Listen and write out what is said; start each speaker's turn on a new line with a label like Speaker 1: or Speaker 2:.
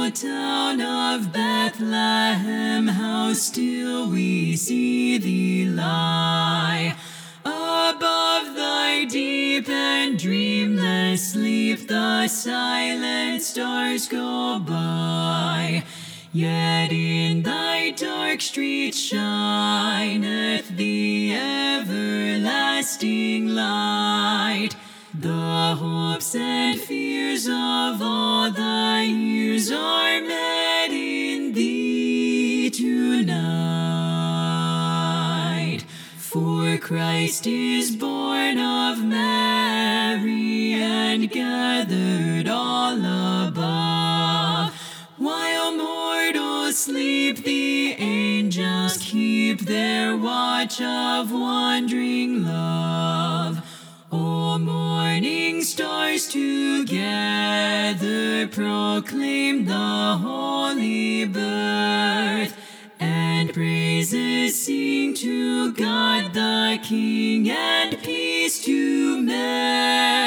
Speaker 1: the town of Bethlehem, how still we see thee lie. Above thy deep and dreamless sleep, the silent stars go by. Yet in thy dark streets shineth the everlasting light. The hopes and fears of all thy years are met in thee tonight. For Christ is born of Mary and gathered all above. While mortals sleep, the angels keep their watch of wondering love. O morning stars together proclaim the holy birth, and praises sing to God the King, and peace to men.